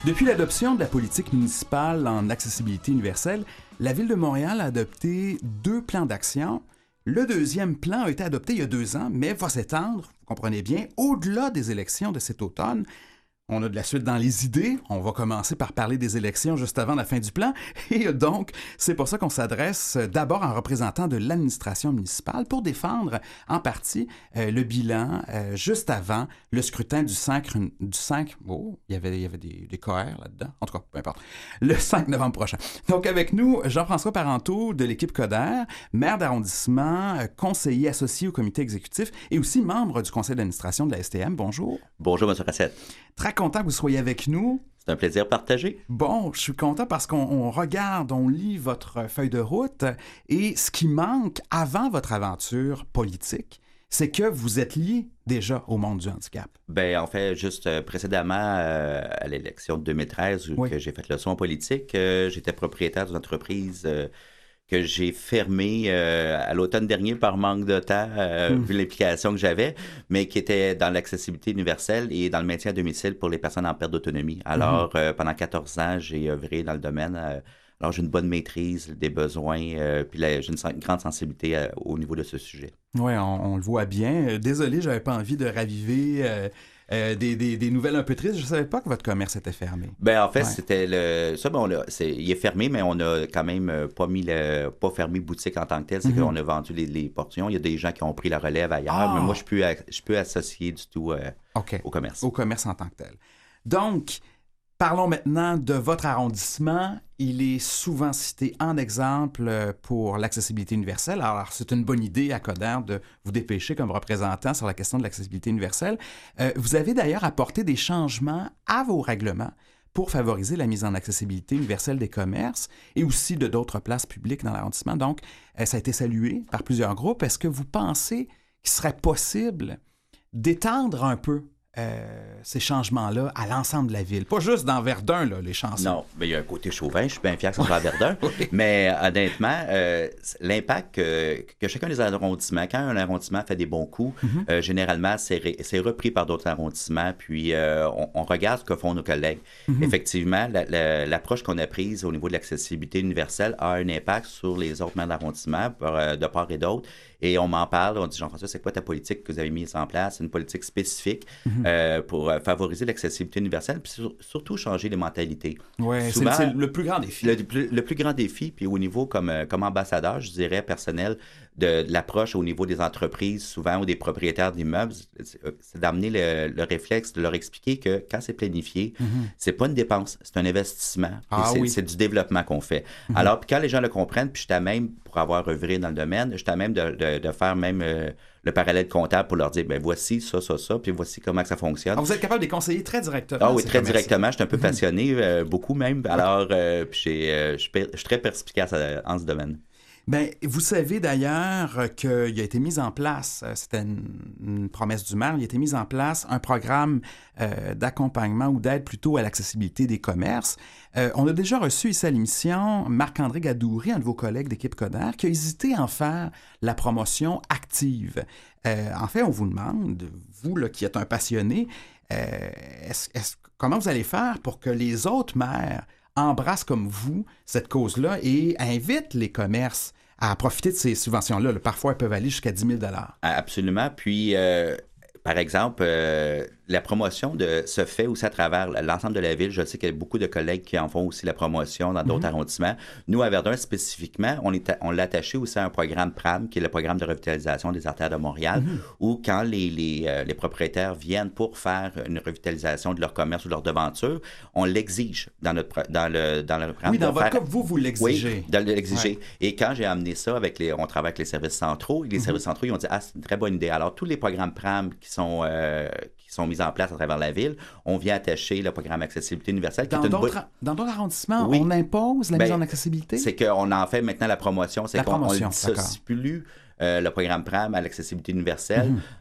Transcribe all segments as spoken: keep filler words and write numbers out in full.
Depuis l'adoption de la politique municipale en accessibilité universelle, la Ville de Montréal a adopté deux plans d'action. Le deuxième plan a été adopté il y a deux ans, mais va s'étendre, vous comprenez bien, au-delà des élections de cet automne. On a de la suite dans les idées. On va commencer par parler des élections juste avant la fin du plan. Et donc, c'est pour ça qu'on s'adresse d'abord en représentant de l'administration municipale pour défendre en partie euh, le bilan euh, juste avant le scrutin du cinq... Du cinq oh, il y avait, il y avait des, des K R là-dedans. En tout cas, peu importe. Le cinq novembre prochain. Donc, avec nous, Jean-François Parenteau de l'équipe Coderre, maire d'arrondissement, conseiller associé au comité exécutif et aussi membre du conseil d'administration de la S T M. Bonjour. Bonjour, M. Racette. Très content que vous soyez avec nous. C'est un plaisir partagé. Bon, je suis content parce qu'on on regarde, on lit votre feuille de route et ce qui manque avant votre aventure politique, c'est que vous êtes lié déjà au monde du handicap. Bien, en fait, juste euh, précédemment euh, à l'élection de deux mille treize, où oui. que j'ai fait le saut en politique, euh, j'étais propriétaire d'une entreprise euh, que j'ai fermée euh, à l'automne dernier par manque de temps, euh, mmh. vu l'implication que j'avais, mais qui était dans l'accessibilité universelle et dans le maintien à domicile pour les personnes en perte d'autonomie. Alors, mmh. euh, pendant quatorze ans, j'ai œuvré dans le domaine. Euh, alors, j'ai une bonne maîtrise des besoins, euh, puis là, j'ai une, une grande sensibilité euh, au niveau de ce sujet. Oui, on, on le voit bien. Désolé, je n'avais pas envie de raviver... Euh... Euh, des, des, des nouvelles un peu tristes. Je ne savais pas que votre commerce était fermé. Ben en fait, ouais. c'était le. Ça, ben, on a, c'est, il est fermé, mais on a quand même pas mis le. pas fermé boutique en tant que tel. C'est mm-hmm. qu'on a vendu les, les portions. Il y a des gens qui ont pris la relève ailleurs, ah. mais moi, je peux, je peux associer du tout euh, okay. au commerce. Au commerce en tant que tel. Donc, parlons maintenant de votre arrondissement. Il est souvent cité en exemple pour l'accessibilité universelle. Alors, c'est une bonne idée à Coderre de vous dépêcher comme représentant sur la question de l'accessibilité universelle. Euh, vous avez d'ailleurs apporté des changements à vos règlements pour favoriser la mise en accessibilité universelle des commerces et aussi de d'autres places publiques dans l'arrondissement. Donc, euh, ça a été salué par plusieurs groupes. Est-ce que vous pensez qu'il serait possible d'étendre un peu Euh, ces changements-là à l'ensemble de la ville? Pas juste dans Verdun, là, les chansons. Non, mais il y a un côté chauvin, je suis bien fier que ça soit à Verdun. oui. Mais honnêtement, euh, l'impact que, que chacun des arrondissements, quand un arrondissement fait des bons coups, mm-hmm. euh, généralement, c'est, ré, c'est repris par d'autres arrondissements, puis euh, on, on regarde ce que font nos collègues. Mm-hmm. Effectivement, la, la, l'approche qu'on a prise au niveau de l'accessibilité universelle a un impact sur les autres maires d'arrondissement, de part et d'autre. Et on m'en parle, on dit, Jean-François, c'est quoi ta politique que vous avez mise en place? C'est une politique spécifique mm-hmm. euh, pour favoriser l'accessibilité universelle, puis sur, surtout changer les mentalités. Oui, c'est, c'est le plus grand défi. Le, le, le plus grand défi, puis au niveau comme, comme ambassadeur, je dirais, personnel, de, de l'approche au niveau des entreprises, souvent, ou des propriétaires d'immeubles, c'est, c'est d'amener le, le réflexe, de leur expliquer que quand c'est planifié, mm-hmm. c'est pas une dépense, c'est un investissement. Ah, c'est, oui. c'est du développement qu'on fait. Mm-hmm. Alors, puis quand les gens le comprennent, puis je suis à même, pour avoir œuvré dans le domaine, je suis à même de, de de faire même euh, le parallèle comptable pour leur dire, ben voici ça, ça, ça, puis voici comment que ça fonctionne. Alors, vous êtes capable de les conseiller très directement. Ah oui, très directement. Je suis un peu passionné, euh, beaucoup même. Alors, euh, puis j'ai, euh, je suis très perspicace en ce domaine. Bien, vous savez d'ailleurs qu'il a été mis en place, c'était une, une promesse du maire, il a été mis en place un programme euh, d'accompagnement ou d'aide plutôt à l'accessibilité des commerces. Euh, on a déjà reçu ici à l'émission Marc-André Gadoury, un de vos collègues d'équipe Coderre, qui a hésité à en faire la promotion active. Euh, en fait, on vous demande, vous là, qui êtes un passionné, euh, est-ce, est-ce, comment vous allez faire pour que les autres maires embrassent comme vous cette cause-là et invitent les commerces à profiter de ces subventions-là. Là, parfois, elles peuvent aller jusqu'à dix mille dollars. Absolument. Puis, euh, par exemple, euh, la promotion de, se fait aussi à travers l'ensemble de la ville. Je sais qu'il y a beaucoup de collègues qui en font aussi la promotion dans d'autres mm-hmm. arrondissements. Nous, à Verdun, spécifiquement, on, est, on l'a attaché aussi à un programme P R A M, qui est le programme de revitalisation des artères de Montréal, mm-hmm. où quand les, les, euh, les propriétaires viennent pour faire une revitalisation de leur commerce ou de leur devanture, on l'exige dans, notre, dans, le, dans le programme. Oui, dans votre faire... cas, vous, vous l'exigez. Oui, de l'exiger. Ouais. Et quand j'ai amené ça, avec les, on travaille avec les services centraux, et les mm-hmm. services centraux, ils ont dit, ah, c'est une très bonne idée. Alors, tous les programmes P R A M qui sont, euh, qui sont mis en place à travers la ville, on vient attacher le programme Accessibilité universelle. Dans, qui est une d'autres, bonne... dans d'autres arrondissements, oui. on impose la ben, mise en accessibilité? C'est qu'on en fait maintenant la promotion. C'est la qu'on promotion, ne dissocie plus euh, le programme P R A M à l'accessibilité universelle. Mm-hmm.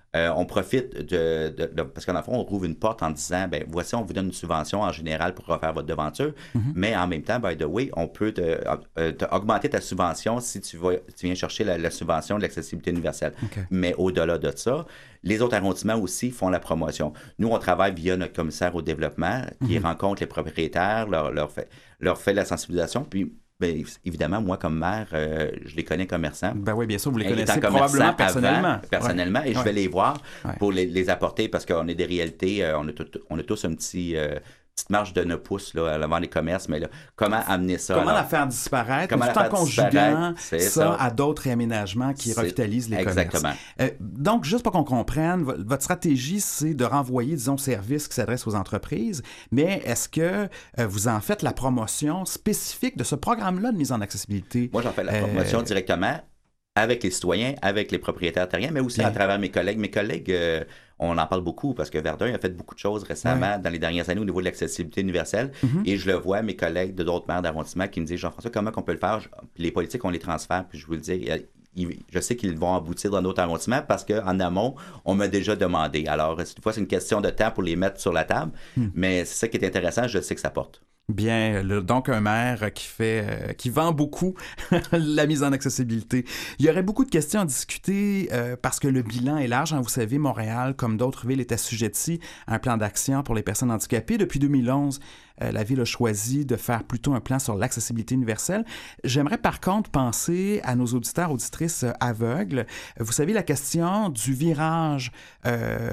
Euh, on profite de, de, de parce qu'en fond, on trouve une porte en disant, ben voici, on vous donne une subvention en général pour refaire votre devanture, mm-hmm. mais en même temps, by the way, on peut te, euh, te augmenter ta subvention si tu, vas, tu viens chercher la, la subvention de l'accessibilité universelle. Okay. Mais au-delà de ça, les autres arrondissements aussi font la promotion. Nous, on travaille via notre commissaire au développement qui mm-hmm. rencontre les propriétaires, leur, leur, fait, leur fait la sensibilisation, puis bien, évidemment, moi, comme maire, euh, je les connais commerçants. Ben oui, bien sûr, vous les connaissez probablement personnellement. Avant, personnellement, ouais. et je ouais. vais les voir ouais. pour les, les apporter parce qu'on est des réalités, euh, on, a tout, on a tous un petit... Euh, petite marge de neuf pouces là, avant les commerces, mais là, comment amener ça? Comment alors, la faire disparaître, comment tout en conjuguant ça, ça à d'autres réaménagements qui c'est revitalisent les exactement. commerces. Euh, donc, juste pour qu'on comprenne, votre stratégie, c'est de renvoyer, disons, services qui s'adressent aux entreprises, mais est-ce que euh, vous en faites la promotion spécifique de ce programme-là de mise en accessibilité? Moi, j'en fais la promotion euh... directement avec les citoyens, avec les propriétaires terriens, mais aussi Bien. à travers mes collègues. Mes collègues, euh, on en parle beaucoup parce que Verdun a fait beaucoup de choses récemment ouais. dans les dernières années au niveau de l'accessibilité universelle. Mm-hmm. Et je le vois, mes collègues de d'autres maires d'arrondissement qui me disent « Jean-François, comment on peut le faire? » Puis les politiques, on les transfère. Puis je vous le dis, je sais qu'ils vont aboutir dans d'autres arrondissements parce qu'en amont, on m'a déjà demandé. Alors, cette fois, c'est une question de temps pour les mettre sur la table. Mm. Mais c'est ça qui est intéressant, je sais que ça porte. Bien, le, donc un maire qui fait, euh, qui vend beaucoup la mise en accessibilité. Il y aurait beaucoup de questions à discuter euh, parce que le bilan est large. Hein, vous savez, Montréal, comme d'autres villes, est assujetti à un plan d'action pour les personnes handicapées. Depuis deux mille onze, euh, la ville a choisi de faire plutôt un plan sur l'accessibilité universelle. J'aimerais par contre penser à nos auditeurs, auditrices euh, aveugles. Vous savez, la question du virage euh,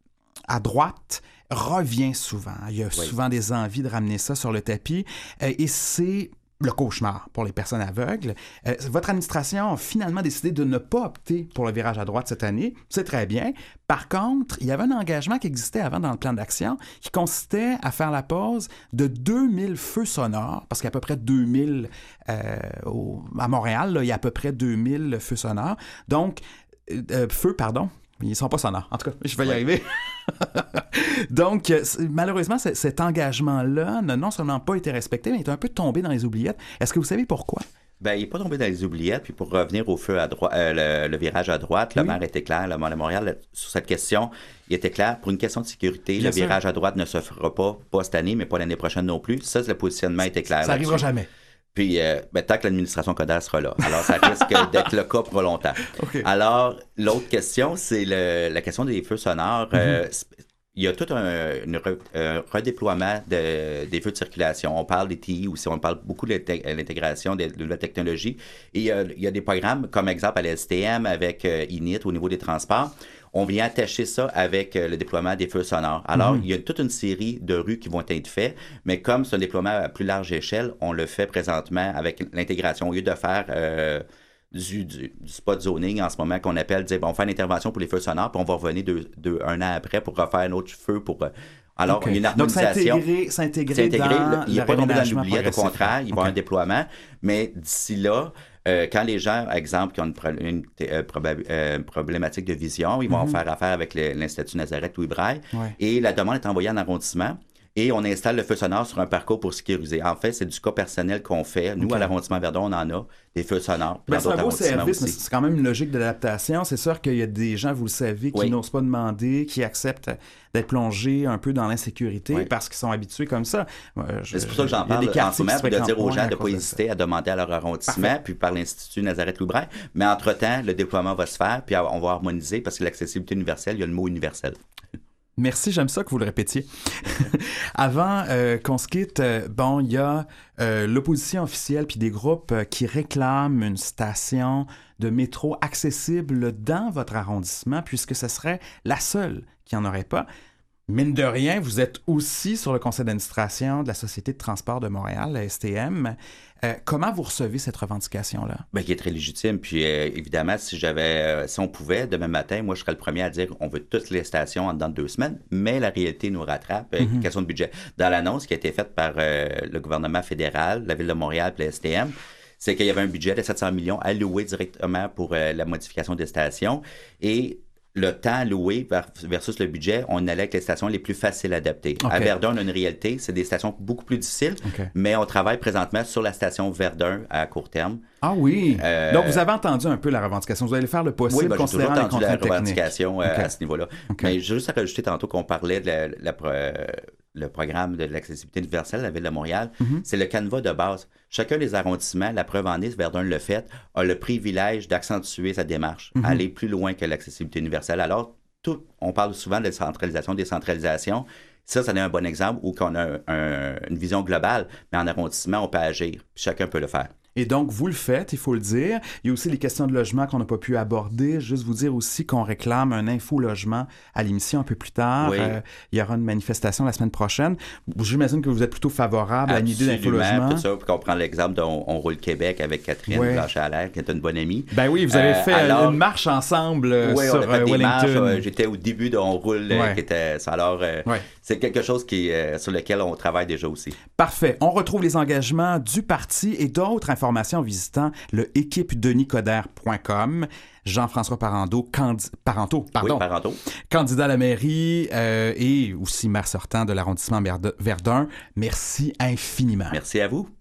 à droite revient souvent. Il y a oui. souvent des envies de ramener ça sur le tapis euh, et c'est le cauchemar pour les personnes aveugles. Euh, votre administration a finalement décidé de ne pas opter pour le virage à droite cette année. C'est très bien. Par contre, il y avait un engagement qui existait avant dans le plan d'action qui consistait à faire la pause de deux mille feux sonores, parce qu'il y a à peu près deux mille euh, au, à Montréal, là, il y a à peu près deux mille feux sonores. Donc, euh, feux, pardon, ils ne sont pas sonores. En tout cas, je vais y ouais. arriver. Donc, malheureusement, c- cet engagement-là n'a non seulement pas été respecté, mais est un peu tombé dans les oubliettes. Est-ce que vous savez pourquoi? Bien, il n'est pas tombé dans les oubliettes. Puis pour revenir au feu à droite, euh, le, le virage à droite, le oui. maire était clair, le maire de Montréal, là, sur cette question, il était clair. Pour une question de sécurité, Bien le sûr. virage à droite ne se fera pas, pas cette année, mais pas l'année prochaine non plus. Ça, le positionnement était clair. Ça n'arrivera jamais. Puis, euh, ben, tant que l'administration Coder sera là. Alors, ça risque d'être le cas pour longtemps. Okay. Alors, l'autre question, c'est le, la question des feux sonores. Mm-hmm. Euh, il y a tout un, une, un redéploiement de, des feux de circulation. On parle des T I aussi, on parle beaucoup de l'intégration de, de la technologie. Et il y, a, il y a des programmes, comme exemple à la S T M avec euh, I N I T au niveau des transports. On vient attacher ça avec euh, le déploiement des feux sonores. Alors, mm-hmm. il y a toute une série de rues qui vont être faites, mais comme c'est un déploiement à plus large échelle, on le fait présentement avec l'intégration. Au lieu de faire euh, du, du, du spot zoning en ce moment qu'on appelle, dire, bon, on fait une intervention pour les feux sonores, puis on va revenir deux, deux, un an après pour refaire un autre feu pour... Euh, alors, okay. il y a une harmonisation. Donc, s'intégrer, s'intégrer, s'intégrer dans il n'est pas tombé dans l'oubliette, au contraire, il va y avoir un déploiement, mais d'ici là, Euh, quand les gens, exemple, qui ont une, pro- une euh, proba- euh, problématique de vision, ils vont mm-hmm. faire affaire avec le, l'Institut Nazareth Louis Braille ouais. et la demande est envoyée en arrondissement et on installe le feu sonore sur un parcours pour sécuriser. En fait, c'est du cas personnel qu'on fait. Nous, okay. à l'arrondissement Verdun, on en a des feux sonores. Ben, c'est un beau service, aussi. Mais c'est quand même une logique d'adaptation. C'est sûr qu'il y a des gens, vous le savez, qui oui. n'osent pas demander, qui acceptent d'être plongés un peu dans l'insécurité oui. parce qu'ils sont habitués comme ça. Je, c'est pour ça que j'en parle en ce moment, de dire aux gens de ne pas hésiter à demander à leur arrondissement, Parfait. puis par l'Institut Nazareth Louis Braille. Mais entre-temps, le déploiement va se faire, puis on va harmoniser parce que l'accessibilité universelle, il y a le mot universel. Merci, j'aime ça que vous le répétiez. Avant euh, qu'on se quitte, euh, bon, il y a euh, l'opposition officielle puis des groupes euh, qui réclament une station de métro accessible dans votre arrondissement puisque ce serait la seule qui n'en aurait pas. Mine de rien, vous êtes aussi sur le conseil d'administration de la Société de transport de Montréal, la S T M. Euh, comment vous recevez cette revendication-là? Bien, qui est très légitime. Puis, euh, évidemment, si j'avais, euh, si on pouvait, demain matin, moi, je serais le premier à dire on veut toutes les stations en dedans de deux semaines, mais la réalité nous rattrape. Euh, mm-hmm. Question de budget. Dans l'annonce qui a été faite par euh, le gouvernement fédéral, la Ville de Montréal et la S T M, c'est qu'il y avait un budget de sept cents millions alloué directement pour euh, la modification des stations. Et le temps alloué versus le budget, on allait avec les stations les plus faciles à adapter. Okay. À Verdun, on a une réalité, c'est des stations beaucoup plus difficiles, okay. mais on travaille présentement sur la station Verdun à court terme. Ah oui! Euh... Donc, vous avez entendu un peu la revendication. Vous allez faire le possible, oui, ben, considérant les contraintes techniques. Oui, j'ai toujours entendu la revendication okay. à ce niveau-là. Okay. Mais juste à rajouter tantôt qu'on parlait de la, la, la, le programme de l'accessibilité universelle de la Ville de Montréal, mm-hmm. c'est le canevas de base. Chacun des arrondissements, la preuve en est, Verdun le fait, a le privilège d'accentuer sa démarche, mm-hmm. aller plus loin que l'accessibilité universelle. Alors, tout, on parle souvent de centralisation, décentralisation. Ça, ça est un bon exemple où on a un, un, une vision globale, mais en arrondissement, on peut agir. Puis chacun peut le faire. Et donc, vous le faites, il faut le dire. Il y a aussi les questions de logement qu'on n'a pas pu aborder. Juste vous dire aussi qu'on réclame un info-logement à l'émission un peu plus tard. Oui. Euh, il y aura une manifestation la semaine prochaine. J'imagine que vous êtes plutôt favorable Absolument, à l'idée d'info-logement. Tout ça, puis qu'on prend l'exemple de On, on roule Québec avec Catherine oui. Blanchet-Allaire, qui est une bonne amie. Ben oui, vous avez euh, fait alors, une marche ensemble oui, sur on a fait euh, des Wellington. marches, euh, j'étais au début de On roule, ouais. euh, qui était alors euh, ouais. c'est quelque chose qui, euh, sur lequel on travaille déjà aussi. Parfait. On retrouve les engagements du parti et d'autres informations en visitant le équipe denis coderre point com. Jean-François Parenteau, candi- Parenteau, pardon, oui, Parenteau. candidat à la mairie euh, et aussi maire sortant de l'arrondissement Verdun. Merci infiniment. Merci à vous.